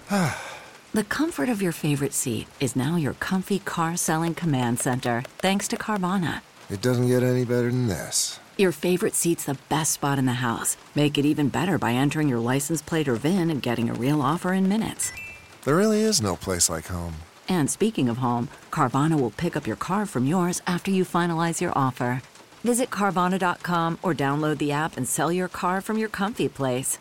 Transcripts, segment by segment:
The comfort of your favorite seat is now your comfy car selling command center, thanks to Carvana. It doesn't get any better than this. Your favorite seat's the best spot in the house. Make it even better by entering your license plate or VIN and getting a real offer in minutes. There really is no place like home. And speaking of home, Carvana will pick up your car from yours after you finalize your offer. Visit Carvana.com or download the app and sell your car from your comfy place.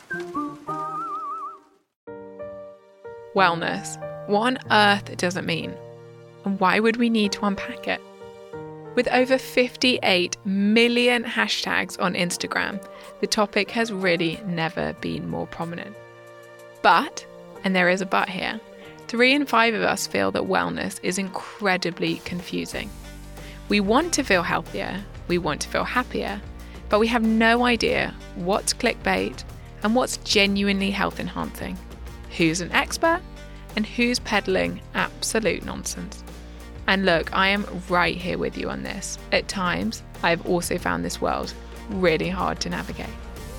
Wellness. What on earth does it mean? And why would we need to unpack it? With over 58 million hashtags on Instagram, the topic has really never been more prominent. But, and there is a but here, 3 in 5 of us feel that wellness is incredibly confusing. We want to feel healthier, we want to feel happier, but we have no idea what's clickbait and what's genuinely health enhancing. Who's an expert and who's peddling absolute nonsense. And look, I am right here with you on this. At times, I've also found this world really hard to navigate.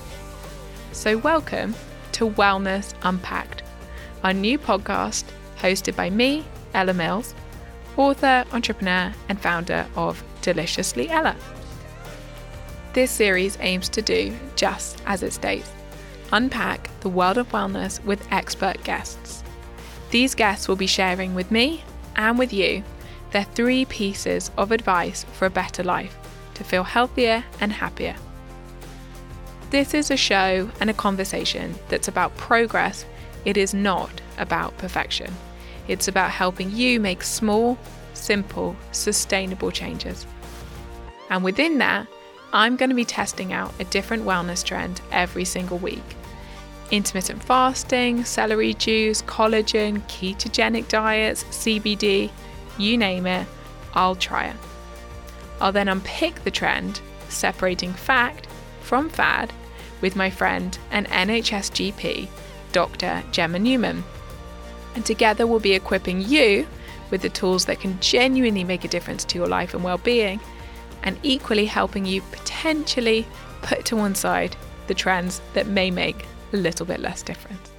So welcome to Wellness Unpacked, our new podcast hosted by me, Ella Mills, author, entrepreneur, and founder of Deliciously Ella. This series aims to do just as it states, unpack the world of wellness with expert guests. These guests will be sharing with me and with you their 3 pieces of advice for a better life to feel healthier and happier. This is a show and a conversation that's about progress. It is not about perfection. It's about helping you make small, simple, sustainable changes. And within that, I'm going to be testing out a different wellness trend every single week. Intermittent fasting, celery juice, collagen, ketogenic diets, CBD, you name it, I'll try it. I'll then unpick the trend, separating fact from fad, with my friend and NHS GP, Dr. Gemma Newman. And together we'll be equipping you with the tools that can genuinely make a difference to your life and well-being, and equally helping you potentially put to one side the trends that may make a little bit less difference.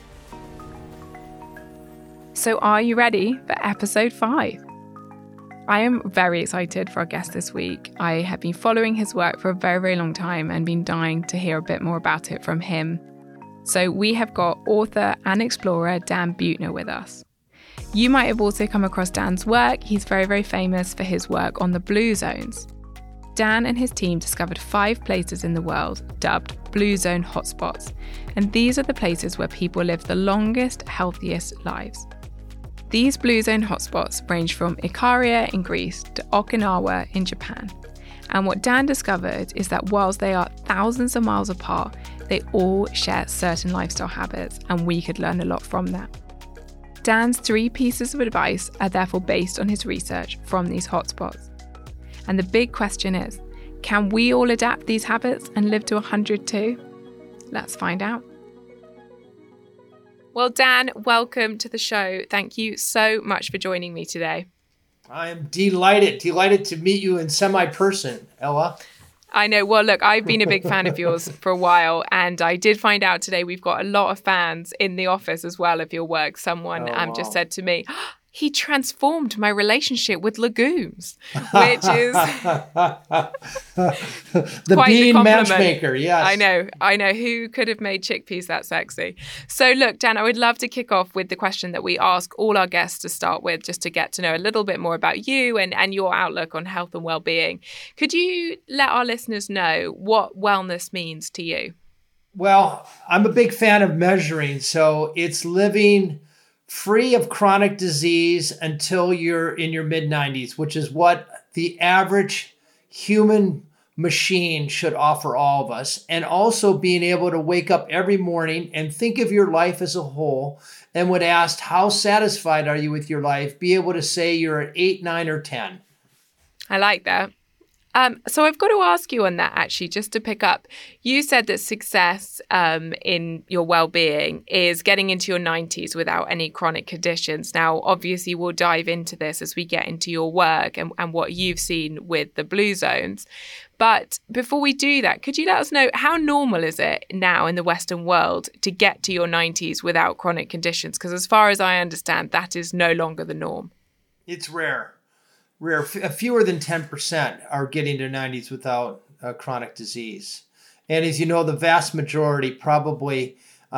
So are you ready for episode 5? I am very excited for our guest this week. I have been following his work for a very, very long time and been dying to hear a bit more about it from him. So we have got author and explorer Dan Buettner with us. You might have also come across Dan's work. He's very, very famous for his work on the Blue Zones. Dan and his team discovered 5 places in the world dubbed Blue Zone hotspots, and these are the places where people live the longest, healthiest lives. These Blue Zone hotspots range from Ikaria in Greece to Okinawa in Japan. And what Dan discovered is that whilst they are thousands of miles apart, they all share certain lifestyle habits, and we could learn a lot from that. Dan's 3 pieces of advice are therefore based on his research from these hotspots. And the big question is, can we all adapt these habits and live to 100 too? Let's find out. Well, Dan, welcome to the show. Thank you so much for joining me today. I am delighted to meet you in semi-person, Ella. I know. Well, look, I've been a big fan of yours for a while, and I did find out today we've got a lot of fans in the office as well of your work. Someone just said to me, he transformed my relationship with legumes, which is the bean matchmaker. Yes, I know. Who could have made chickpeas that sexy? So look, Dan, I would love to kick off with the question that we ask all our guests to start with, just to get to know a little bit more about you and your outlook on health and well-being. Could you let our listeners know what wellness means to you? Well, I'm a big fan of measuring. So it's living free of chronic disease until you're in your mid-90s, which is what the average human machine should offer all of us. And also being able to wake up every morning and think of your life as a whole, and would ask, how satisfied are you with your life? Be able to say you're at 8, 9, or 10. I like that. So I've got to ask you on that, actually, just to pick up. You said that success in your well-being is getting into your 90s without any chronic conditions. Now, obviously, we'll dive into this as we get into your work and what you've seen with the Blue Zones. But before we do that, could you let us know how normal is it now in the Western world to get to your 90s without chronic conditions? Because as far as I understand, that is no longer the norm. It's rare. Fewer than 10% are getting to 90s without chronic disease. And as you know, the vast majority, probably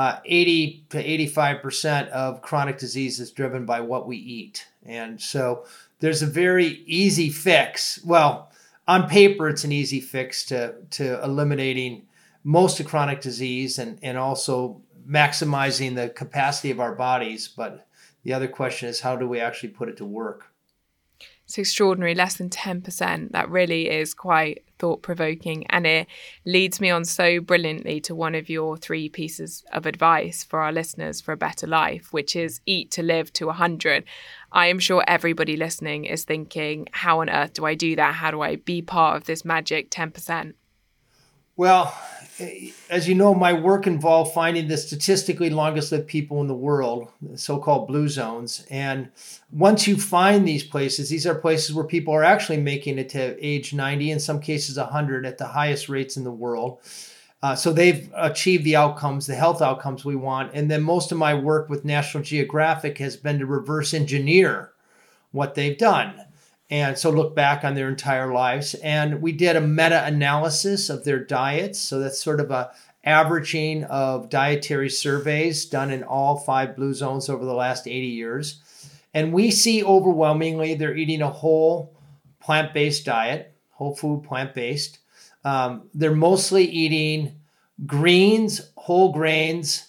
80 to 85% of chronic disease is driven by what we eat. And so there's a very easy fix. Well, on paper, it's an easy fix to eliminating most of chronic disease and also maximizing the capacity of our bodies. But the other question is, how do we actually put it to work? It's extraordinary, less than 10%. That really is quite thought-provoking. And it leads me on so brilliantly to one of your 3 pieces of advice for our listeners for a better life, which is eat to live to 100. I am sure everybody listening is thinking, how on earth do I do that? How do I be part of this magic 10%? Well, as you know, my work involved finding the statistically longest lived people in the world, the so-called blue zones. And once you find these places, these are places where people are actually making it to age 90, in some cases 100 at the highest rates in the world. So they've achieved the outcomes, the health outcomes we want. And then most of my work with National Geographic has been to reverse engineer what they've done. And so look back on their entire lives. And we did a meta-analysis of their diets. So that's sort of a averaging of dietary surveys done in all 5 blue zones over the last 80 years. And we see overwhelmingly they're eating a whole plant-based diet, whole food plant-based. They're mostly eating greens, whole grains,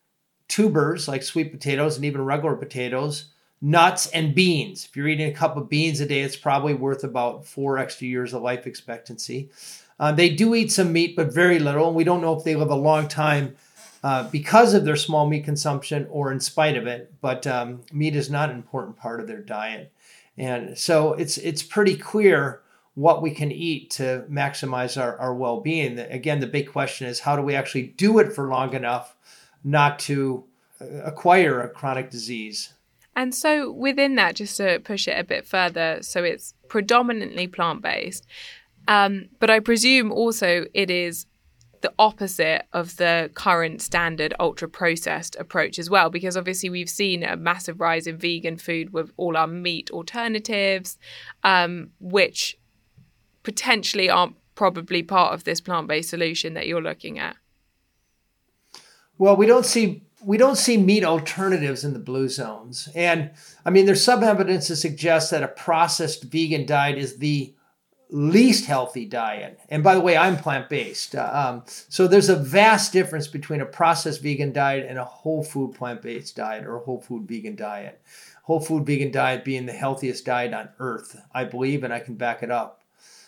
tubers like sweet potatoes and even regular potatoes, nuts, and beans. If you're eating a cup of beans a day, it's probably worth about 4 extra years of life expectancy. They do eat some meat, but very little. And we don't know if they live a long time because of their small meat consumption or in spite of it. But meat is not an important part of their diet. And so it's pretty clear what we can eat to maximize our well-being. Again, the big question is, how do we actually do it for long enough not to acquire a chronic disease? And so within that, just to push it a bit further, so it's predominantly plant-based, but I presume also it is the opposite of the current standard ultra-processed approach as well, because obviously we've seen a massive rise in vegan food with all our meat alternatives, which potentially aren't probably part of this plant-based solution that you're looking at. Well, we don't see meat alternatives in the blue zones. And I mean, there's some evidence to suggest that a processed vegan diet is the least healthy diet. And by the way, I'm plant-based. So there's a vast difference between a processed vegan diet and a whole food plant-based diet or a whole food vegan diet. Whole food vegan diet being the healthiest diet on earth, I believe, and I can back it up.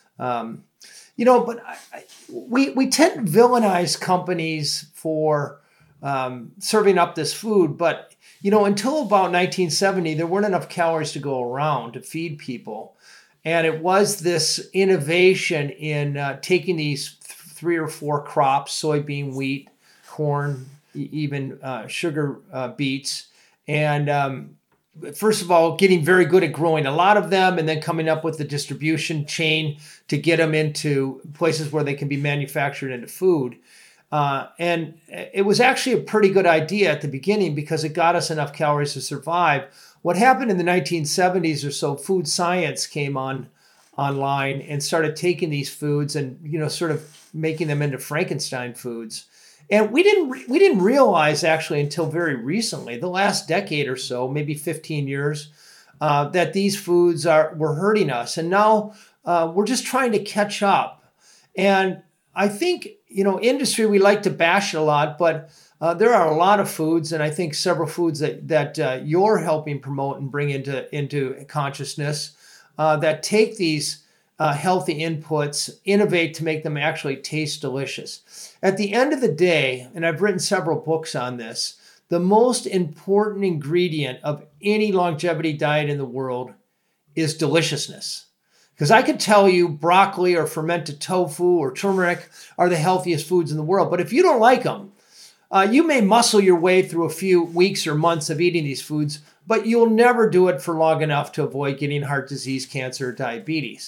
But we tend to villainize companies for serving up this food. But, until about 1970, there weren't enough calories to go around to feed people. And it was this innovation in taking these 3 or 4 crops, soybean, wheat, corn, even sugar beets, and first of all, getting very good at growing a lot of them and then coming up with the distribution chain to get them into places where they can be manufactured into food. And it was actually a pretty good idea at the beginning because it got us enough calories to survive. What happened in the 1970s or so, food science came online and started taking these foods and, sort of making them into Frankenstein foods. And we didn't realize actually until very recently, the last decade or so, maybe 15 years, that these foods were hurting us. And now we're just trying to catch up. And I think, industry, we like to bash it a lot, but there are a lot of foods, and I think several foods that you're helping promote and bring into consciousness that take these healthy inputs, innovate to make them actually taste delicious. At the end of the day, and I've written several books on this, the most important ingredient of any longevity diet in the world is deliciousness. Because I could tell you broccoli or fermented tofu or turmeric are the healthiest foods in the world, but if you don't like them, you may muscle your way through a few weeks or months of eating these foods, but you'll never do it for long enough to avoid getting heart disease, cancer, or diabetes.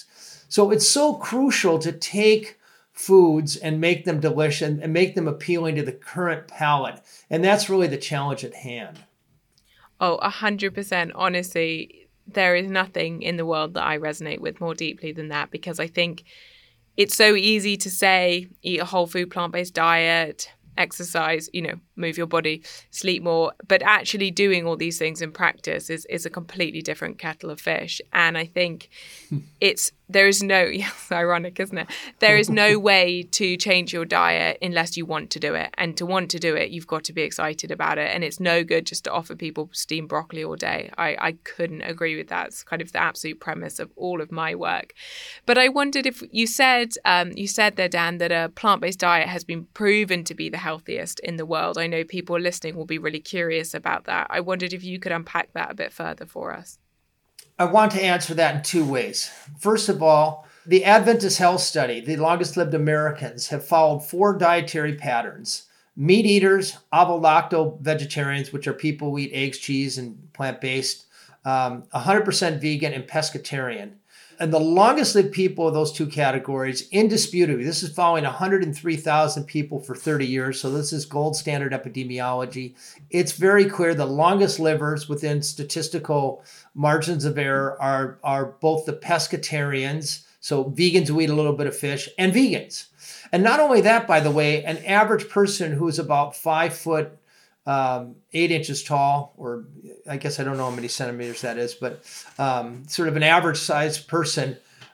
So it's so crucial to take foods and make them delicious and make them appealing to the current palate. And that's really the challenge at hand. Oh, 100%. Honestly, there is nothing in the world that I resonate with more deeply than that, because I think it's so easy to say, eat a whole food, plant-based diet, exercise, move your body, sleep more. But actually doing all these things in practice is a completely different kettle of fish. And I think it's ironic, isn't it? There is no way to change your diet unless you want to do it. And to want to do it, you've got to be excited about it. And it's no good just to offer people steamed broccoli all day. I couldn't agree with that. It's kind of the absolute premise of all of my work. But I wondered if you said there, Dan, that a plant-based diet has been proven to be the healthiest in the world. I know people listening will be really curious about that. I wondered if you could unpack that a bit further for us. I want to answer that in two ways. First of all, the Adventist Health Study, the longest lived Americans, have followed 4 dietary patterns. Meat eaters, ovo-lacto vegetarians, which are people who eat eggs, cheese, and plant-based, 100% vegan, and pescatarian. And the longest lived people of those 2 categories, indisputably, this is following 103,000 people for 30 years, so this is gold standard epidemiology. It's very clear the longest livers within statistical margins of error are both the pescatarians, so vegans who eat a little bit of fish, and vegans. And not only that, by the way, an average person who's about 5 foot 8 inches tall, or I guess I don't know how many centimeters that is, but sort of an average sized person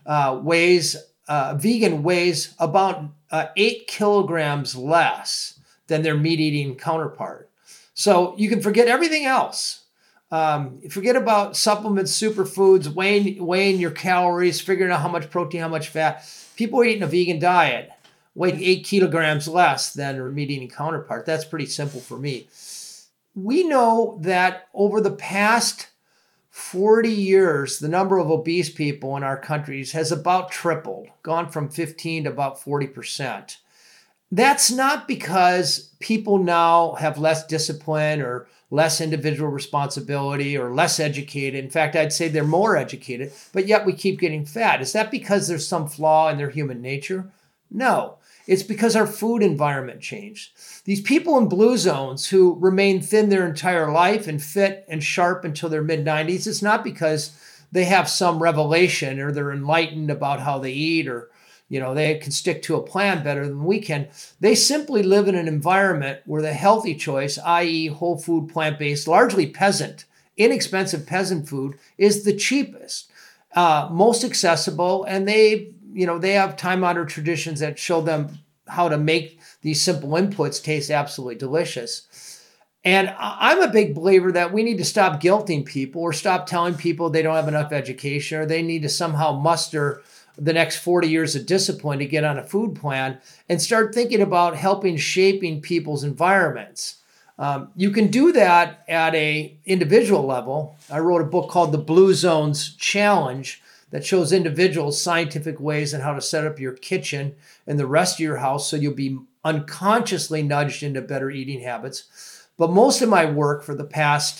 vegan weighs about 8 kilograms less than their meat eating counterpart. So you can forget everything else. Forget about supplements, superfoods, weighing your calories, figuring out how much protein, how much fat. People eating a vegan diet weigh 8 kilograms less than their meat eating counterpart. That's pretty simple for me. We know that over the past 40 years, the number of obese people in our countries has about tripled, gone from 15 to about 40%. That's not because people now have less discipline or less individual responsibility or less educated. In fact, I'd say they're more educated, but yet we keep getting fat. Is that because there's some flaw in their human nature? No. It's because our food environment changed. These people in blue zones who remain thin their entire life and fit and sharp until their mid-90s, it's not because they have some revelation or they're enlightened about how they eat or they can stick to a plan better than we can. They simply live in an environment where the healthy choice, i.e. whole food, plant-based, largely peasant, inexpensive peasant food, is the cheapest, most accessible, and they have time-honored traditions that show them how to make these simple inputs taste absolutely delicious. And I'm a big believer that we need to stop guilting people or stop telling people they don't have enough education or they need to somehow muster the next 40 years of discipline to get on a food plan and start thinking about shaping people's environments. You can do that at a individual level. I wrote a book called The Blue Zones Challenge that shows individuals scientific ways on how to set up your kitchen and the rest of your house so you'll be unconsciously nudged into better eating habits. But most of my work for the past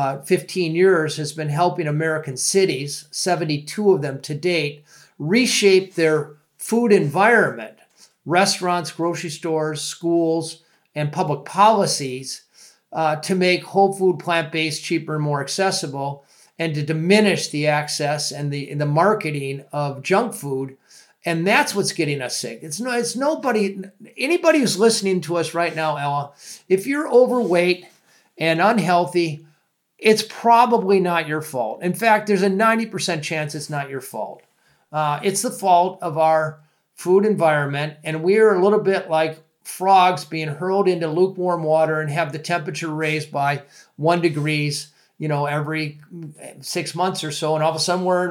15 years has been helping American cities, 72 of them to date, reshape their food environment, restaurants, grocery stores, schools, and public policies to make whole food, plant-based cheaper and more accessible, and to diminish the access and the marketing of junk food. And that's what's getting us sick. It's nobody, anybody who's listening to us right now, Ella, if you're overweight and unhealthy, it's probably not your fault. In fact, there's a 90% chance it's not your fault. It's the fault of our food environment. And we're a little bit like frogs being hurled into lukewarm water and have the temperature raised by 1 degree, every 6 months or so. And all of a sudden we're,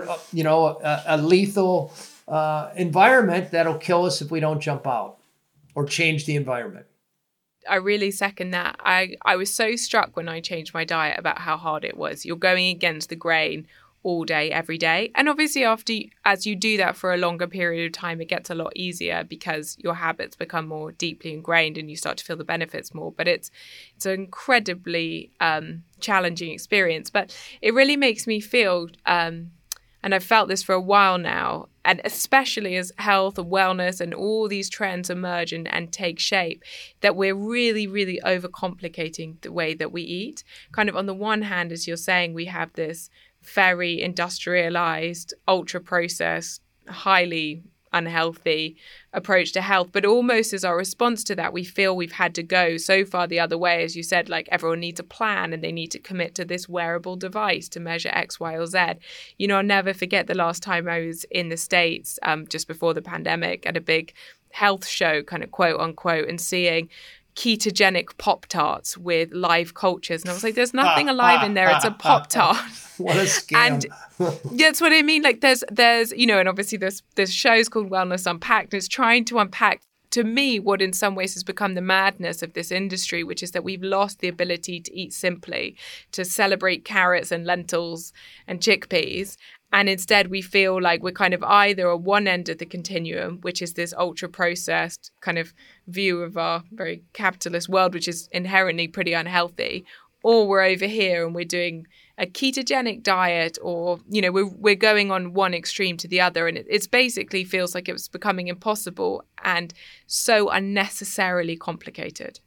a lethal environment that'll kill us if we don't jump out or change the environment. I really second that. I was so struck when I changed my diet about how hard it was. You're going against the grain all day, every day. And obviously as you do that for a longer period of time, it gets a lot easier because your habits become more deeply ingrained and you start to feel the benefits more. But it's an incredibly challenging experience. But it really makes me feel, And I've felt this for a while now, and especially as health and wellness and all these trends emerge and take shape, that we're really, really overcomplicating the way that we eat. Kind of on the one hand, as you're saying, we have this very industrialized, ultra-processed, highly unhealthy approach to health, but almost as our response to that, we feel we've had to go so far the other way. As you said, like everyone needs a plan and they need to commit to this wearable device to measure X, Y, or Z. I'll never forget the last time I was in the States, just before the pandemic, at a big health show, kind of quote unquote, and seeing ketogenic Pop-Tarts with live cultures. And I was like, there's nothing alive in there. It's a Pop-Tart. What a scam. And that's what I mean. Like there's, and obviously there's shows called Wellness Unpacked, and it's trying to unpack, to me, what in some ways has become the madness of this industry, which is that we've lost the ability to eat simply, to celebrate carrots and lentils and chickpeas. And instead, we feel like we're kind of either at one end of the continuum, which is this ultra-processed kind of view of our very capitalist world, which is inherently pretty unhealthy, or we're over here and we're doing a ketogenic diet, or, we're going on one extreme to the other. And it's basically feels like it's becoming impossible and so unnecessarily complicated.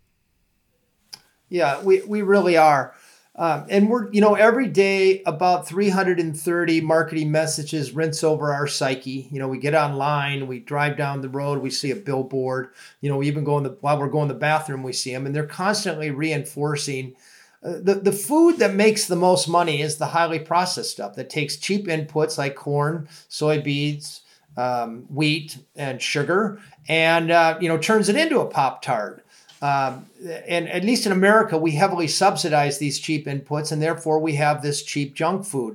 Yeah, we really are. And we're, every day about 330 marketing messages rinse over our psyche. We get online, we drive down the road, we see a billboard, we even while we're going to the bathroom, we see them, and they're constantly reinforcing the food that makes the most money is the highly processed stuff that takes cheap inputs like corn, soybeans, wheat, and sugar, and, turns it into a Pop-Tart. And at least in America, we heavily subsidize these cheap inputs, and therefore we have this cheap junk food.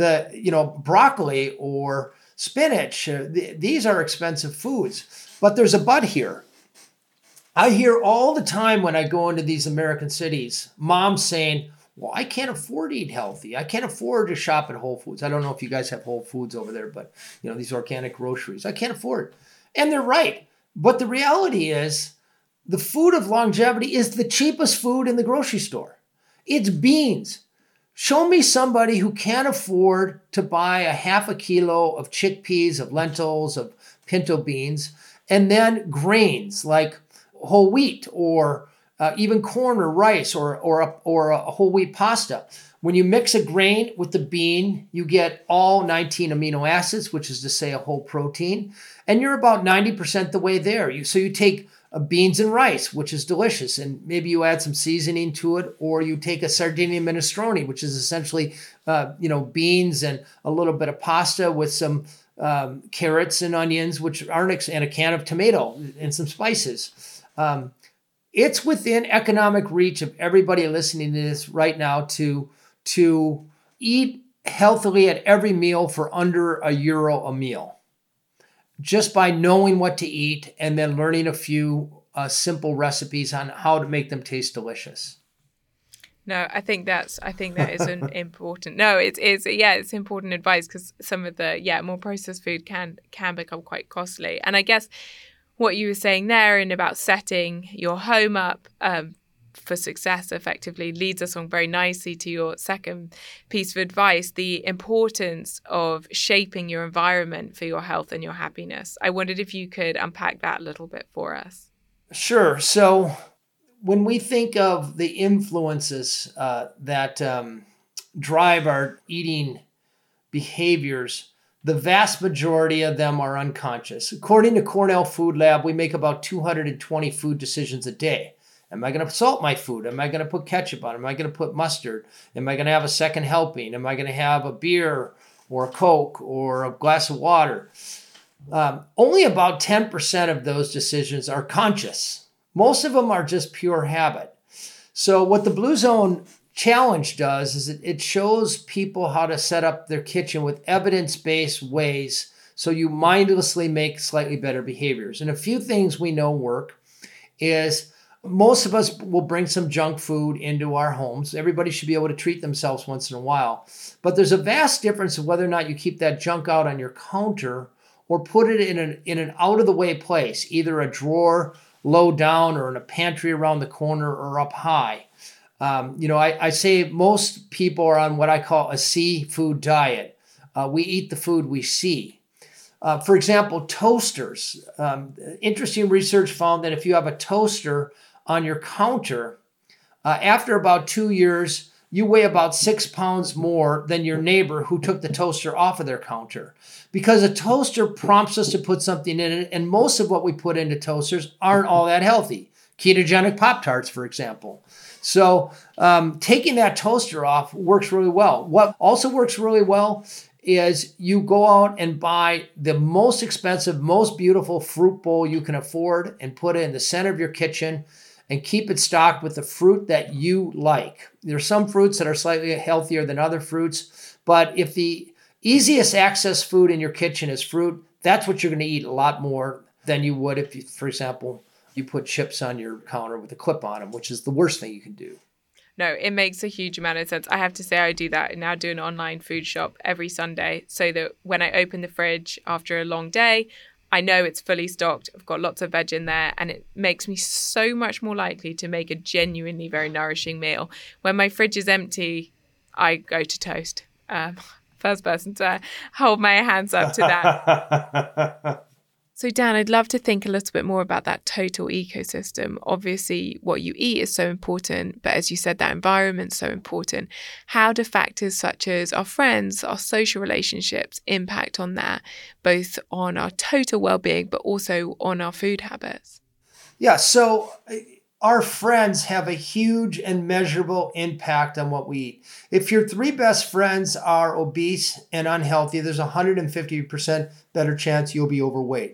Broccoli or spinach, these are expensive foods. But there's a but here. I hear all the time when I go into these American cities, moms saying, well, I can't afford to eat healthy. I can't afford to shop at Whole Foods. I don't know if you guys have Whole Foods over there, but these organic groceries, I can't afford. And they're right. But the reality is, the food of longevity is the cheapest food in the grocery store. It's beans. Show me somebody who can't afford to buy a half a kilo of chickpeas, of lentils, of pinto beans, and then grains like whole wheat or even corn or rice or a whole wheat pasta. When you mix a grain with the bean, you get all 19 amino acids, which is to say a whole protein, and you're about 90% the way there. So you take beans and rice, which is delicious, and maybe you add some seasoning to it, or you take a Sardinian minestrone, which is essentially, beans and a little bit of pasta with some carrots and onions, which aren't, and a can of tomato and some spices. It's within economic reach of everybody listening to this right now to eat healthily at every meal for under €1 a meal, just by knowing what to eat and then learning a few simple recipes on how to make them taste delicious. No, I think that is an important. No, it's important advice, because some of the more processed food can become quite costly. And I guess what you were saying there and about setting your home up for success effectively leads us on very nicely to your second piece of advice, the importance of shaping your environment for your health and your happiness. I wondered if you could unpack that a little bit for us. Sure. So when we think of the influences that drive our eating behaviors, the vast majority of them are unconscious. According to Cornell Food Lab, we make about 220 food decisions a day. Am I going to salt my food? Am I going to put ketchup on it? Am I going to put mustard? Am I going to have a second helping? Am I going to have a beer or a Coke or a glass of water? Only about 10% of those decisions are conscious. Most of them are just pure habit. So what the Blue Zone Challenge does is it shows people how to set up their kitchen with evidence-based ways so you mindlessly make slightly better behaviors. And a few things we know work is most of us will bring some junk food into our homes. Everybody should be able to treat themselves once in a while. But there's a vast difference of whether or not you keep that junk out on your counter or put it in an out-of-the-way place, either a drawer low down or in a pantry around the corner or up high. I say most people are on what I call a seafood diet. We eat the food we see. For example, toasters. Interesting research found that if you have a toaster on your counter, after about 2 years, you weigh about 6 pounds more than your neighbor who took the toaster off of their counter. Because a toaster prompts us to put something in it, and most of what we put into toasters aren't all that healthy. Ketogenic Pop-Tarts, for example. So taking that toaster off works really well. What also works really well is you go out and buy the most expensive, most beautiful fruit bowl you can afford and put it in the center of your kitchen and keep it stocked with the fruit that you like. There are some fruits that are slightly healthier than other fruits, but if the easiest access food in your kitchen is fruit, that's what you're going to eat a lot more than you would if, you, for example, you put chips on your counter with a clip on them, which is the worst thing you can do. No, it makes a huge amount of sense. I have to say I do that. I now do an online food shop every Sunday so that when I open the fridge after a long day, I know it's fully stocked. I've got lots of veg in there, and it makes me so much more likely to make a genuinely very nourishing meal. When my fridge is empty, I go to toast. First person to hold my hands up to that. So Dan, I'd love to think a little bit more about that total ecosystem. Obviously, what you eat is so important, but as you said, that environment's so important. How do factors such as our friends, our social relationships impact on that, both on our total well-being, but also on our food habits? Yeah, so our friends have a huge and measurable impact on what we eat. If your 3 best friends are obese and unhealthy, there's a 150% better chance you'll be overweight.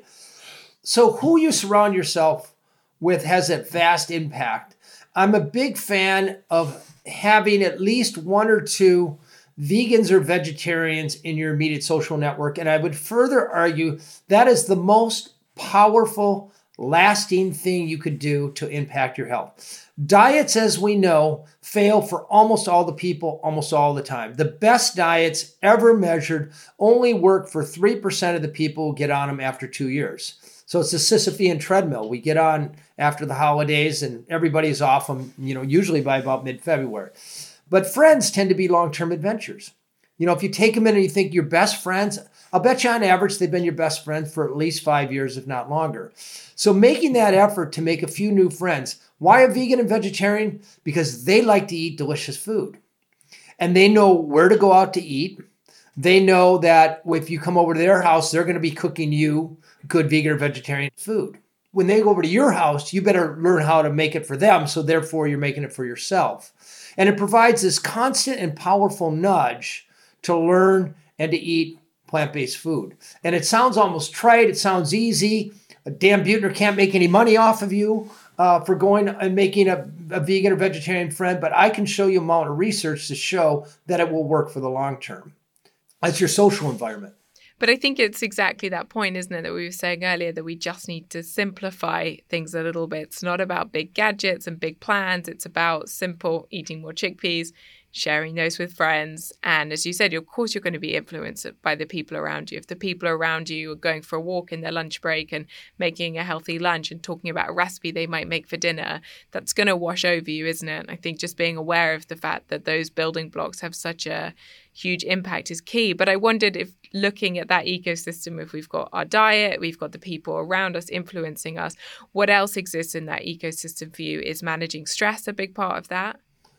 So who you surround yourself with has a vast impact. I'm a big fan of having at least 1 or 2 vegans or vegetarians in your immediate social network. And I would further argue that is the most powerful, lasting thing you could do to impact your health. Diets, as we know, fail for almost all the people, almost all the time. The best diets ever measured only work for 3% of the people who get on them after 2 years. So it's a Sisyphean treadmill. We get on after the holidays and everybody's off them, usually by about mid-February. But friends tend to be long-term adventures. If you take them in and you think your best friends, I'll bet you on average they've been your best friend for at least 5 years, if not longer. So making that effort to make a few new friends. Why a vegan and vegetarian? Because they like to eat delicious food. And they know where to go out to eat. They know that if you come over to their house, they're going to be cooking you good vegan or vegetarian food. When they go over to your house, you better learn how to make it for them. So therefore, you're making it for yourself. And it provides this constant and powerful nudge to learn and to eat plant-based food. And it sounds almost trite. It sounds easy. Dan Buettner can't make any money off of you for going and making a vegan or vegetarian friend, but I can show you a amount of research to show that it will work for the long term. That's your social environment. But I think it's exactly that point, isn't it, that we were saying earlier, that we just need to simplify things a little bit. It's not about big gadgets and big plans. It's about simple eating more chickpeas, sharing those with friends. And as you said, of course, you're going to be influenced by the people around you. If the people around you are going for a walk in their lunch break and making a healthy lunch and talking about a recipe they might make for dinner, that's going to wash over you, isn't it? I think just being aware of the fact that those building blocks have such a huge impact is key. But I wondered if looking at that ecosystem, if we've got our diet, we've got the people around us influencing us, what else exists in that ecosystem for you? Is managing stress a big part of that?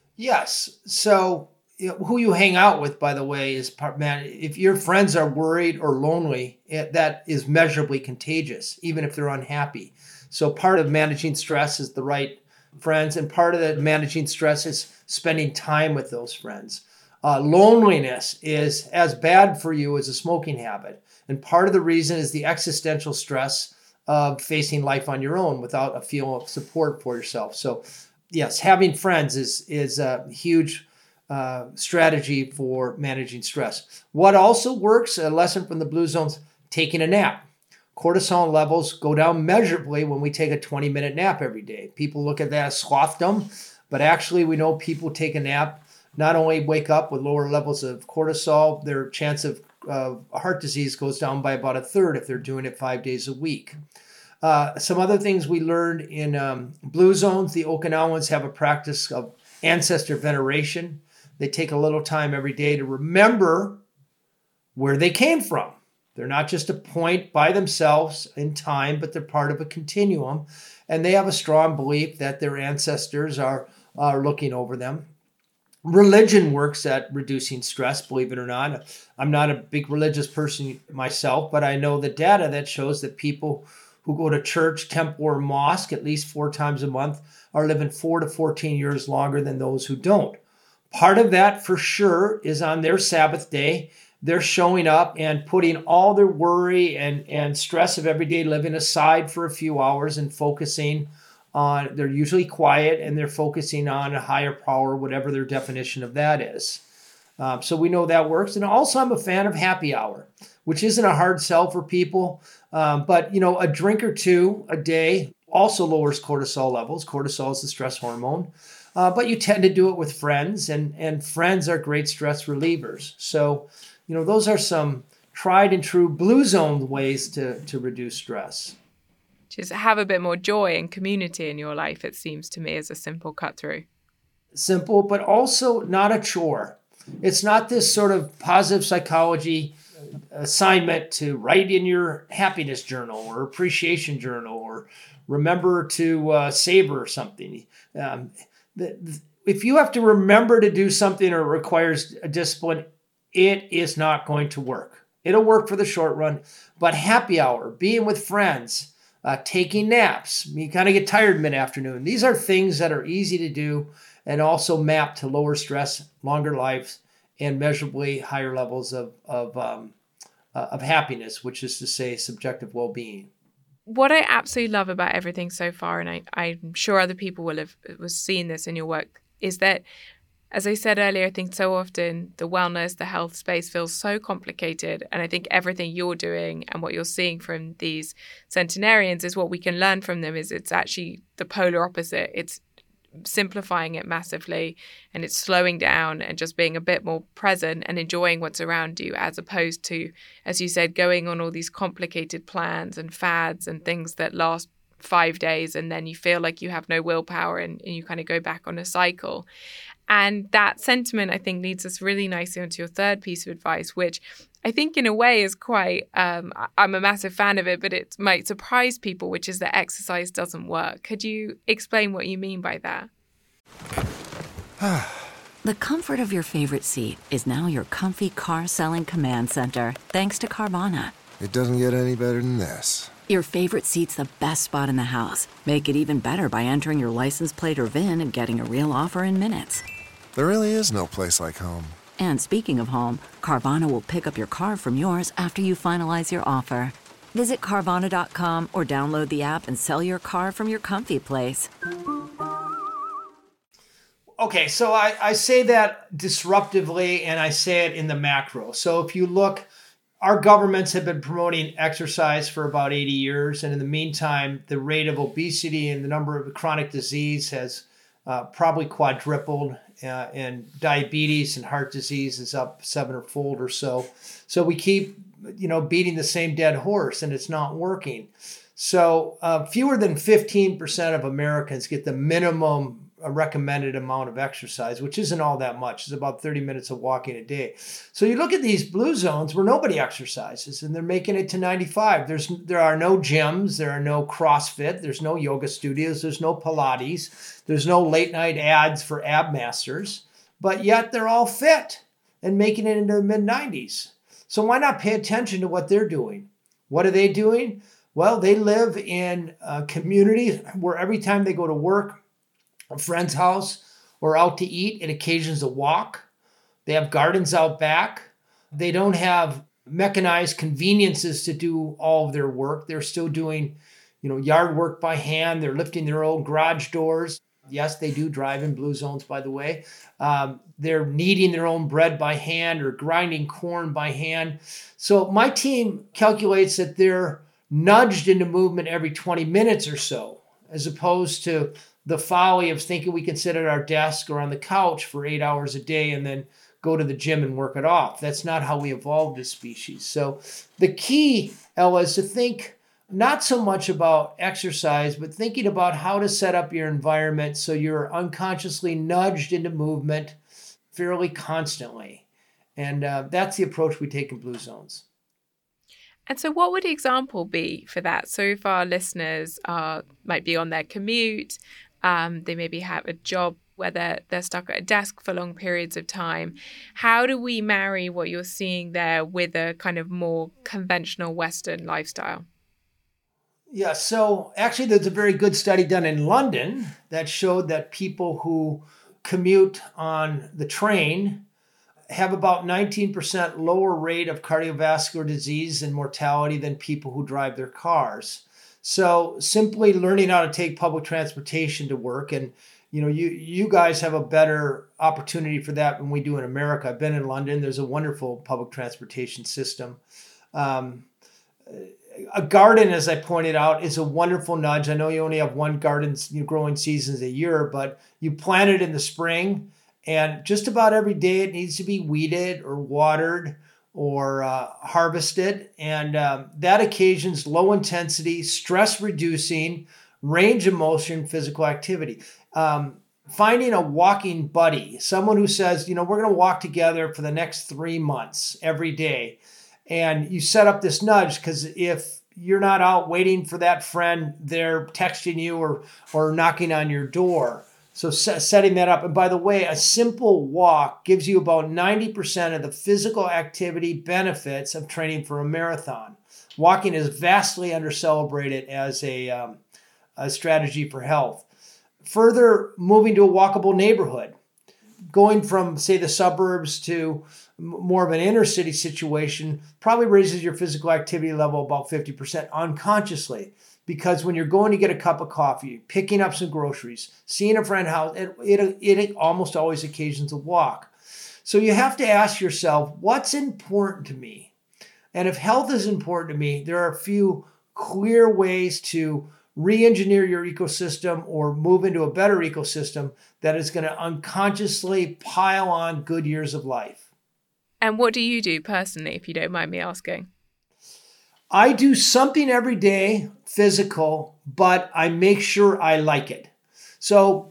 Yes. So who you hang out with, by the way, is part, man. If your friends are worried or lonely, that is measurably contagious, even if they're unhappy. So part of managing stress is the right friends, and part of the managing stress is spending time with those friends. Loneliness is as bad for you as a smoking habit. And part of the reason is the existential stress of facing life on your own without a feeling of support for yourself. So yes, having friends is a huge strategy for managing stress. What also works, a lesson from the Blue Zones, taking a nap. Cortisol levels go down measurably when we take a 20-minute nap every day. People look at that as slothdom, but actually we know people take a nap not only wake up with lower levels of cortisol, their chance of heart disease goes down by about 1/3 if they're doing it 5 days a week. Some other things we learned in Blue Zones, the Okinawans have a practice of ancestor veneration. They take a little time every day to remember where they came from. They're not just a point by themselves in time, but they're part of a continuum. And they have a strong belief that their ancestors are looking over them. Religion works at reducing stress, believe it or not. I'm not a big religious person myself, but I know the data that shows that people who go to church, temple, or mosque at least 4 times a month are living 4 to 14 years longer than those who don't. Part of that, for sure, is on their Sabbath day. They're showing up and putting all their worry and stress of everyday living aside for a few hours and focusing on, they're usually quiet, and they're focusing on a higher power, whatever their definition of that is. So we know that works. And also I'm a fan of happy hour, which isn't a hard sell for people. But, a drink or two a day also lowers cortisol levels. Cortisol is the stress hormone. But you tend to do it with friends, and friends are great stress relievers. So, those are some tried and true Blue Zone ways to reduce stress. Just have a bit more joy and community in your life, it seems to me, as a simple cut through. Simple, but also not a chore. It's not this sort of positive psychology assignment to write in your happiness journal or appreciation journal or remember to savor something. If you have to remember to do something or it requires a discipline, it is not going to work. It'll work for the short run, but happy hour, being with friends, taking naps, you kind of get tired mid-afternoon. These are things that are easy to do and also map to lower stress, longer lives, and measurably higher levels of happiness, which is to say subjective well-being. What I absolutely love about everything so far, and I'm sure other people will have seen this in your work, is that, as I said earlier, I think so often the wellness, the health space feels so complicated. And I think everything you're doing and what you're seeing from these centenarians is what we can learn from them is it's actually the polar opposite. It's simplifying it massively, and it's slowing down and just being a bit more present and enjoying what's around you, as opposed to, as you said, going on all these complicated plans and fads and things that last 5 days and then you feel like you have no willpower and you kind of go back on a cycle. And that sentiment, I think, leads us really nicely onto your third piece of advice, which I think in a way is quite, I'm a massive fan of it, but it might surprise people, which is that exercise doesn't work. Could you explain what you mean by that? The comfort of your favorite seat is now your comfy car selling command center, thanks to Carvana. It doesn't get any better than this. Your favorite seat's the best spot in the house. Make it even better by entering your license plate or VIN and getting a real offer in minutes. There really is no place like home. And speaking of home, Carvana will pick up your car from yours after you finalize your offer. Visit Carvana.com or download the app and sell your car from your comfy place. Okay, so I say that disruptively and I say it in the macro. So if you look, our governments have been promoting exercise for about 80 years. And in the meantime, the rate of obesity and the number of chronic disease has probably quadrupled. And diabetes and heart disease is up 7-fold or so. So we keep, beating the same dead horse, and it's not working. So fewer than 15% of Americans get the minimum recommended amount of exercise, which isn't all that much. It's about 30 minutes of walking a day. So you look at these blue zones where nobody exercises, and they're making it to 95. There are no gyms, there are no CrossFit, there's no yoga studios, there's no Pilates, there's no late night ads for ab masters, but yet they're all fit and making it into the mid-90s. So why not pay attention to what they're doing? What are they doing? Well, they live in a community where every time they go to work, a friend's house, or out to eat, it occasions a walk. They have gardens out back. They don't have mechanized conveniences to do all of their work. They're still doing, yard work by hand. They're lifting their own garage doors. Yes, they do drive in blue zones, by the way. They're kneading their own bread by hand or grinding corn by hand. So my team calculates that they're nudged into movement every 20 minutes or so, as opposed to the folly of thinking we can sit at our desk or on the couch for 8 hours a day and then go to the gym and work it off. That's not how we evolved as species. So the key, Ella, is to think not so much about exercise, but thinking about how to set up your environment so you're unconsciously nudged into movement fairly constantly. And that's the approach we take in Blue Zones. And so what would the example be for that? So if our listeners might be on their commute, they maybe have a job where they're stuck at a desk for long periods of time. How do we marry what you're seeing there with a kind of more conventional Western lifestyle? Yeah, so actually there's a very good study done in London that showed that people who commute on the train have about 19% lower rate of cardiovascular disease and mortality than people who drive their cars. So simply learning how to take public transportation to work, and you guys have a better opportunity for that than we do in America. I've been in London. There's a wonderful public transportation system. A garden, as I pointed out, is a wonderful nudge. I know you only have one garden growing seasons a year, but you plant it in the spring, and just about every day it needs to be weeded or watered or harvested. And that occasions low intensity, stress reducing, range of motion, physical activity. Finding a walking buddy, someone who says, we're going to walk together for the next 3 months every day. And you set up this nudge, because if you're not out waiting for that friend, they're texting you or knocking on your door. So setting that up. And by the way, a simple walk gives you about 90% of the physical activity benefits of training for a marathon. Walking is vastly under-celebrated as a strategy for health. Further, moving to a walkable neighborhood. Going from, say, the suburbs to more of an inner city situation probably raises your physical activity level about 50% unconsciously. Because when you're going to get a cup of coffee, picking up some groceries, seeing a friend's house, it almost always occasions a walk. So you have to ask yourself, what's important to me? And if health is important to me, there are a few clear ways to re-engineer your ecosystem or move into a better ecosystem that is going to unconsciously pile on good years of life. And what do you do personally, if you don't mind me asking? I do something every day, physical, but I make sure I like it. So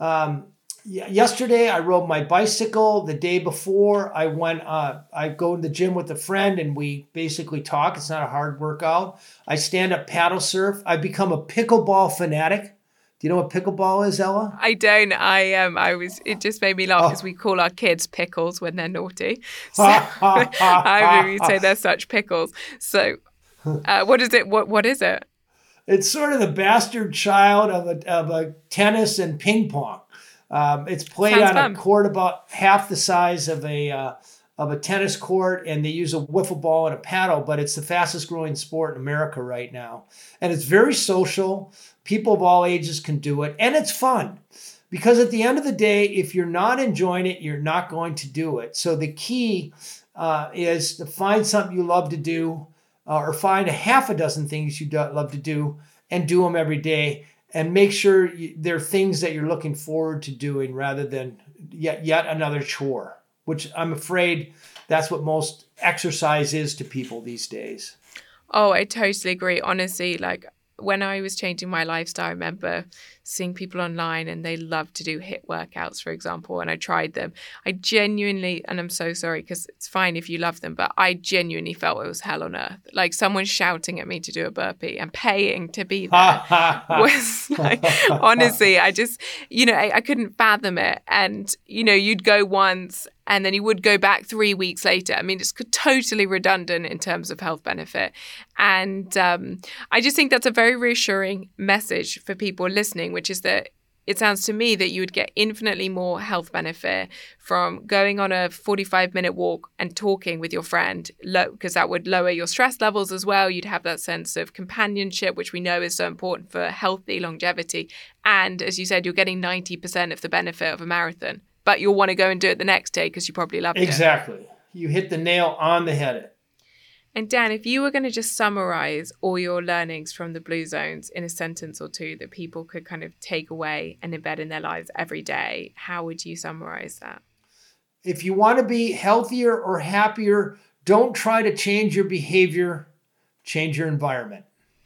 yesterday I rode my bicycle. The day before I go to the gym with a friend and we basically talk. It's not a hard workout. I stand up paddle surf. I've become a pickleball fanatic. Do you know what pickleball is, Ella? I don't. It just made me laugh because we call our kids pickles when they're naughty. So I mean, we say they're such pickles. So what is it? What is it? It's sort of the bastard child of a tennis and ping pong. It's played Sounds on fun. a court about half the size of a tennis court, and they use a wiffle ball and a paddle, but it's the fastest growing sport in America right now. And it's very social. People of all ages can do it, and it's fun. Because at the end of the day, if you're not enjoying it, you're not going to do it. So the key is to find something you love to do, or find a half a dozen things you love to do and do them every day. And make sure they're things that you're looking forward to doing rather than yet another chore, which I'm afraid that's what most exercise is to people these days. Oh, I totally agree. Honestly, like when I was changing my lifestyle, I remember seeing people online and they love to do HIIT workouts, for example, and I tried them. I genuinely, and I'm so sorry because it's fine if you love them, but I genuinely felt it was hell on earth. Like someone shouting at me to do a burpee and paying to be there was like, honestly, I just, I couldn't fathom it. And, you'd go once and then you would go back 3 weeks later. I mean, it's totally redundant in terms of health benefit. And I just think that's a very reassuring message for people listening, which is that it sounds to me that you would get infinitely more health benefit from going on a 45-minute walk and talking with your friend, because that would lower your stress levels as well. You'd have that sense of companionship, which we know is so important for healthy longevity. And as you said, you're getting 90% of the benefit of a marathon, but you'll want to go and do it the next day because you probably loved it. Exactly. You hit the nail on the head. And Dan, if you were going to just summarize all your learnings from the Blue Zones in a sentence or two that people could kind of take away and embed in their lives every day, how would you summarize that? If you want to be healthier or happier, don't try to change your behavior, change your environment.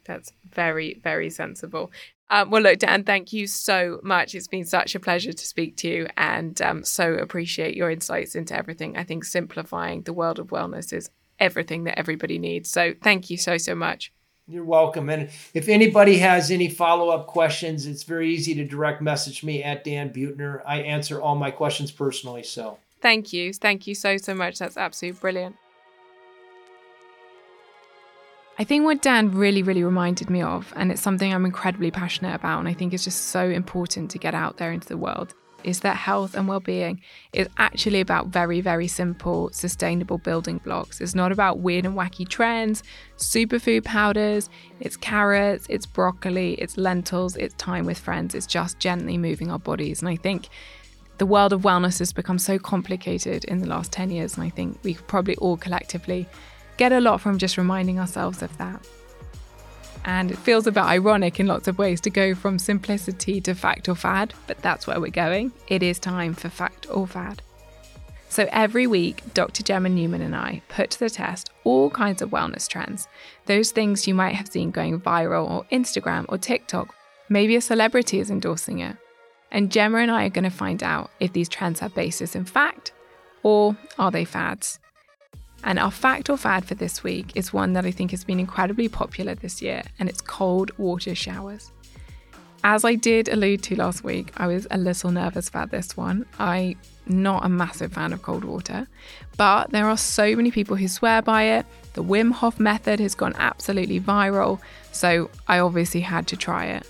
That's very, very sensible. Well, look, Dan, thank you so much. It's been such a pleasure to speak to you, and so appreciate your insights into everything. I think simplifying the world of wellness is everything that everybody needs. So thank you so, so much. You're welcome. And if anybody has any follow-up questions, it's very easy to direct message me at Dan Buettner. I answer all my questions personally. So thank you. Thank you so, so much. That's absolutely brilliant. I think what Dan really, really reminded me of, and it's something I'm incredibly passionate about, and I think it's just so important to get out there into the world, is that health and well-being is actually about very, very simple, sustainable building blocks. It's not about weird and wacky trends, superfood powders, it's carrots, it's broccoli, it's lentils, it's time with friends. It's just gently moving our bodies. And I think the world of wellness has become so complicated in the last 10 years, and I think we could probably all collectively get a lot from just reminding ourselves of that. And it feels a bit ironic in lots of ways to go from simplicity to fact or fad, but that's where we're going. It is time for fact or fad. So every week, Dr. Gemma Newman and I put to the test all kinds of wellness trends, those things you might have seen going viral on Instagram or TikTok. Maybe a celebrity is endorsing it. And Gemma and I are going to find out if these trends have basis in fact, or are they fads? And our fact or fad for this week is one that I think has been incredibly popular this year, and it's cold water showers. As I did allude to last week, I was a little nervous about this one. I'm not a massive fan of cold water, but there are so many people who swear by it. The Wim Hof method has gone absolutely viral, so I obviously had to try it.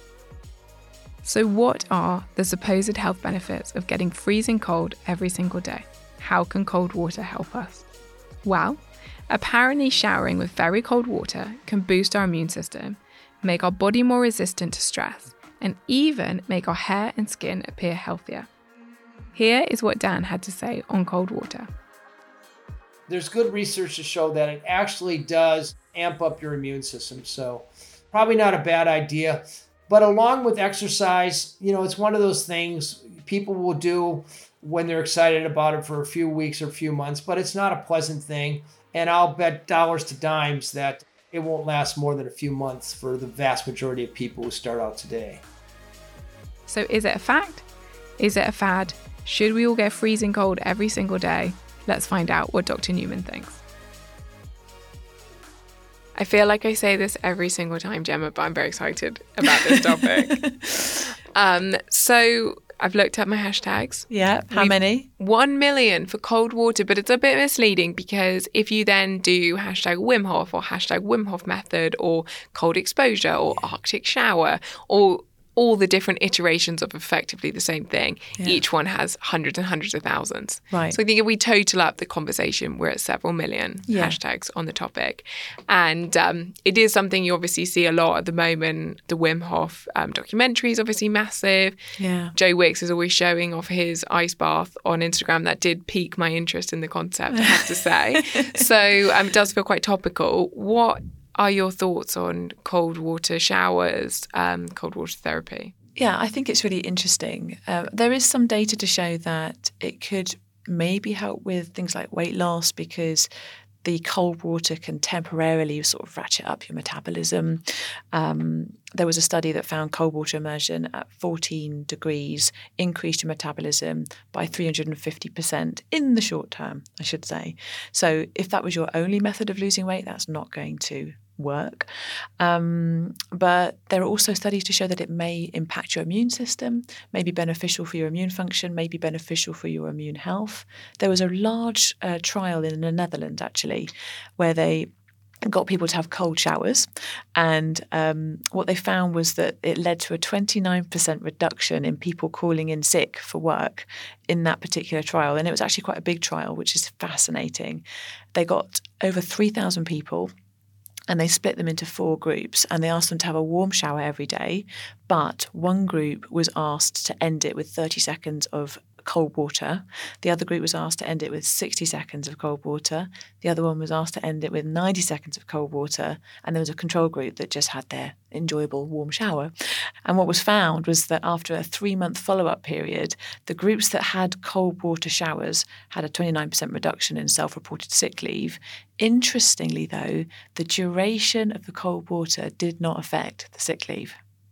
So what are the supposed health benefits of getting freezing cold every single day? How can cold water help us? Well, apparently showering with very cold water can boost our immune system, make our body more resistant to stress, and even make our hair and skin appear healthier. Here is what Dan had to say on cold water. there's good research to show that it actually does amp up your immune system. So probably not a bad idea. But along with exercise, it's one of those things people will do when they're excited about it for a few weeks or a few months, but it's not a pleasant thing. And I'll bet dollars to dimes that it won't last more than a few months for the vast majority of people who start out today. So is it a fact? Is it a fad? Should we all get freezing cold every single day? Let's find out what Dr. Newman thinks. I feel like I say this every single time, Gemma, but I'm very excited about this topic. So I've looked at my hashtags. Yeah, how many? 1 million for cold water, but it's a bit misleading because if you then do hashtag Wim Hof or hashtag Wim Hof method or cold exposure or Arctic shower or all the different iterations of effectively the same thing, each one has hundreds and hundreds of thousands. Right. So I think if we total up the conversation, we're at several million hashtags on the topic. And it is something you obviously see a lot at the moment. The Wim Hof documentary is obviously massive. Yeah. Joe Wicks is always showing off his ice bath on Instagram. That did pique my interest in the concept, I have to say. So it does feel quite topical. What are your thoughts on cold water showers, cold water therapy? Yeah, I think it's really interesting. There is some data to show that it could maybe help with things like weight loss because the cold water can temporarily sort of ratchet up your metabolism. There was a study that found cold water immersion at 14 degrees increased your metabolism by 350% in the short term, I should say. So if that was your only method of losing weight, that's not going to work. But there are also studies to show that it may impact your immune system, may be beneficial for your immune function, may be beneficial for your immune health. There was a large trial in the Netherlands, actually, where they got people to have cold showers. And what they found was that it led to a 29% reduction in people calling in sick for work in that particular trial. And it was actually quite a big trial, which is fascinating. They got over 3,000 people, and they split them into 4 groups, and they asked them to have a warm shower every day. But one group was asked to end it with 30 seconds of cold water. The other group was asked to end it with 60 seconds of cold water. The other one was asked to end it with 90 seconds of cold water. And there was a control group that just had their enjoyable warm shower. And what was found was that after a 3-month follow-up period, the groups that had cold water showers had a 29% reduction in self-reported sick leave. Interestingly, though, the duration of the cold water did not affect the sick leave.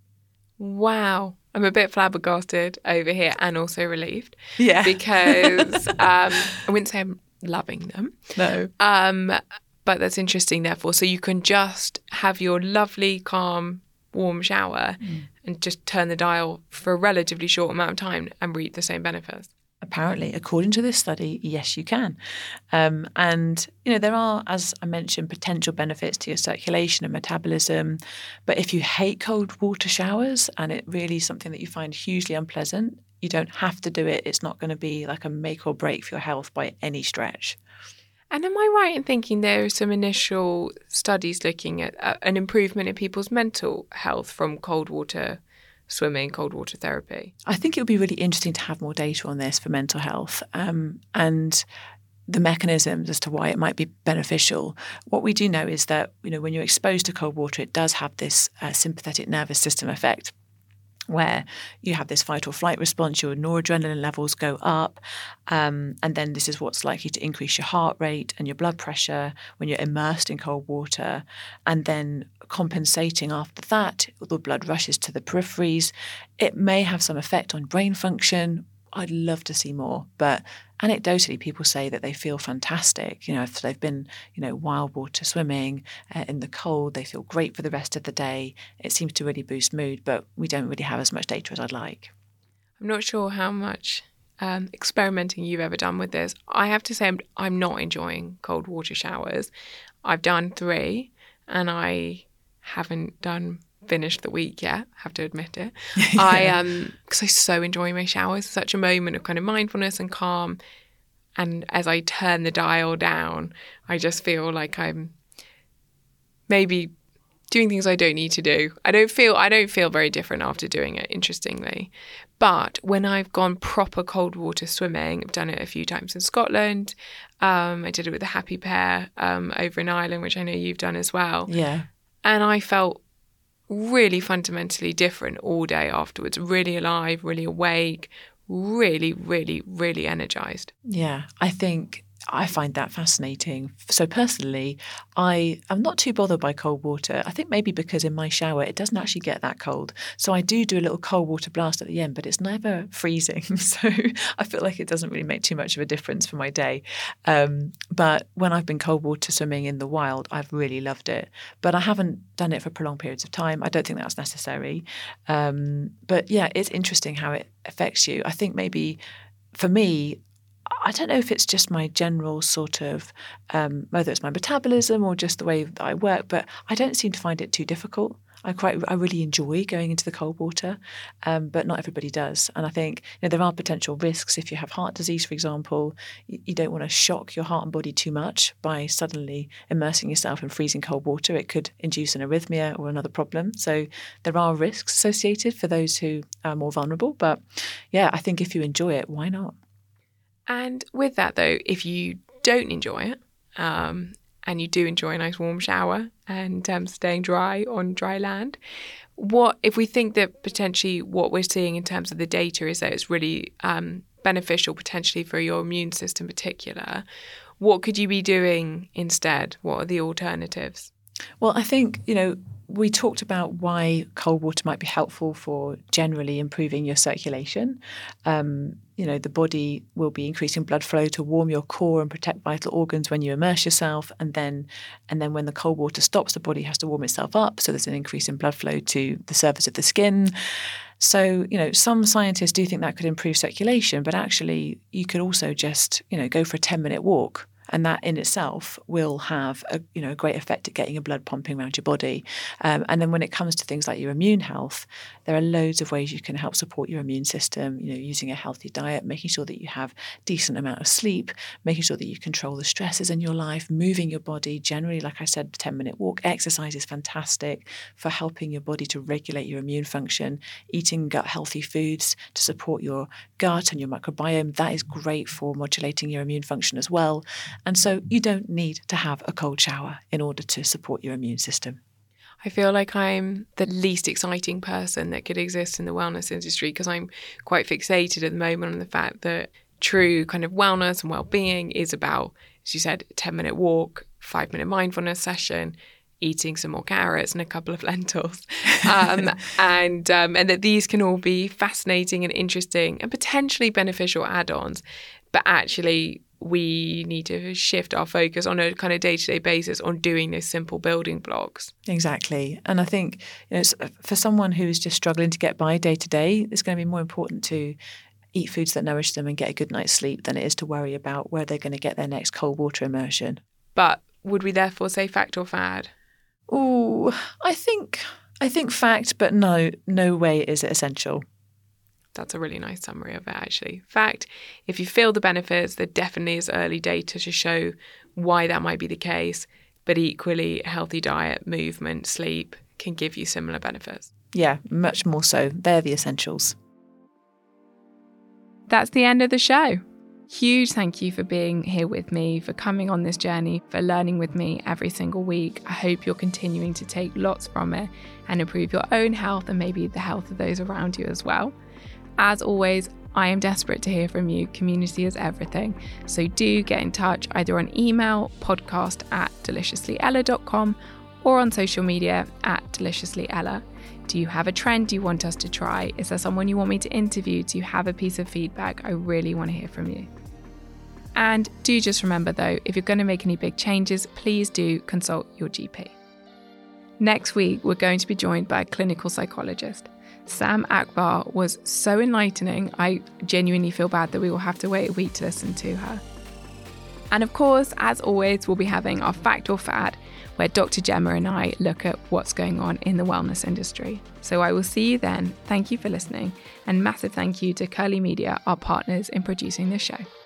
Wow. I'm a bit flabbergasted over here and also relieved. Yeah. Because I wouldn't say I'm loving them. No. But that's interesting, therefore. So you can just have your lovely, calm, warm shower and just turn the dial for a relatively short amount of time and reap the same benefits. Apparently, according to this study, yes, you can. And, there are, as I mentioned, potential benefits to your circulation and metabolism. But if you hate cold water showers and it really is something that you find hugely unpleasant, you don't have to do it. It's not going to be like a make or break for your health by any stretch. And am I right in thinking there are some initial studies looking at an improvement in people's mental health from cold water swimming, cold water therapy? I think it would be really interesting to have more data on this for mental health and the mechanisms as to why it might be beneficial. What we do know is that, when you're exposed to cold water, it does have this sympathetic nervous system effect, where you have this fight or flight response, your noradrenaline levels go up, and then this is what's likely to increase your heart rate and your blood pressure when you're immersed in cold water. And then compensating after that, the blood rushes to the peripheries. It may have some effect on brain function. I'd love to see more, but anecdotally, people say that they feel fantastic. If they've been, wild water swimming in the cold, they feel great for the rest of the day. It seems to really boost mood, but we don't really have as much data as I'd like. I'm not sure how much experimenting you've ever done with this. I have to say I'm not enjoying cold water showers. I've done 3 and I haven't finished the week yet, have to admit it. Because I so enjoy my showers. Such a moment of kind of mindfulness and calm. And as I turn the dial down, I just feel like I'm maybe doing things I don't need to do. I don't feel very different after doing it, interestingly. But when I've gone proper cold water swimming, I've done it a few times in Scotland. I did it with the Happy Pair over in Ireland, which I know you've done as well. Yeah. And I felt really fundamentally different all day afterwards, really alive, really awake, really, really, really energized. Yeah, I think I find that fascinating. So personally, I am not too bothered by cold water. I think maybe because in my shower, it doesn't actually get that cold. So I do a little cold water blast at the end, but it's never freezing. So I feel like it doesn't really make too much of a difference for my day. But when I've been cold water swimming in the wild, I've really loved it. But I haven't done it for prolonged periods of time. I don't think that's necessary. But yeah, it's interesting how it affects you. I think maybe for me, I don't know if it's just my general sort of, whether it's my metabolism or just the way that I work, but I don't seem to find it too difficult. I really enjoy going into the cold water, but not everybody does. And I think there are potential risks if you have heart disease, for example. You don't want to shock your heart and body too much by suddenly immersing yourself in freezing cold water. It could induce an arrhythmia or another problem. So there are risks associated for those who are more vulnerable. But yeah, I think if you enjoy it, why not? And with that, though, if you don't enjoy it and you do enjoy a nice warm shower and staying dry on dry land, what if we think that potentially what we're seeing in terms of the data is that it's really beneficial potentially for your immune system in particular, what could you be doing instead? What are the alternatives? Well, I think, we talked about why cold water might be helpful for generally improving your circulation. The body will be increasing blood flow to warm your core and protect vital organs when you immerse yourself. And then when the cold water stops, the body has to warm itself up. So there's an increase in blood flow to the surface of the skin. So, some scientists do think that could improve circulation, but actually you could also just, go for a 10-minute walk And that in itself will have a great effect at getting your blood pumping around your body. And then when it comes to things like your immune health, there are loads of ways you can help support your immune system, using a healthy diet, making sure that you have decent amount of sleep, making sure that you control the stresses in your life, moving your body. Generally, like I said, 10-minute walk. Exercise is fantastic for helping your body to regulate your immune function. Eating gut healthy foods to support your gut and your microbiome, that is great for modulating your immune function as well. And so you don't need to have a cold shower in order to support your immune system. I feel like I'm the least exciting person that could exist in the wellness industry, because I'm quite fixated at the moment on the fact that true kind of wellness and well-being is about, as you said, a 10-minute walk, 5-minute mindfulness session, eating some more carrots and a couple of lentils, and that these can all be fascinating and interesting and potentially beneficial add-ons, but actually we need to shift our focus on a kind of day-to-day basis on doing those simple building blocks. Exactly. And I think for someone who's just struggling to get by day to day, it's going to be more important to eat foods that nourish them and get a good night's sleep than it is to worry about where they're going to get their next cold water immersion. But would we therefore say fact or fad? Oh, I think fact, but no way is it essential. That's a really nice summary of it, actually. Fact, if you feel the benefits, there definitely is early data to show why that might be the case. But equally, a healthy diet, movement, sleep can give you similar benefits. Yeah, much more so. They're the essentials. That's the end of the show. Huge thank you for being here with me, for coming on this journey, for learning with me every single week. I hope you're continuing to take lots from it and improve your own health and maybe the health of those around you as well. As always, I am desperate to hear from you. Community is everything. So do get in touch either on email, podcast@deliciouslyella.com, or on social media @deliciouslyella. Do you have a trend you want us to try? Is there someone you want me to interview? Do you have a piece of feedback? I really want to hear from you. And do just remember though, if you're going to make any big changes, please do consult your GP. Next week, we're going to be joined by a clinical psychologist. Sam Akbar was so enlightening, I genuinely feel bad that we will have to wait a week to listen to her. And of course, as always, we'll be having our Fact or Fad, where Dr. Gemma and I look at what's going on in the wellness industry. So I will see you then. Thank you for listening, and massive thank you to Curly Media, our partners in producing this show.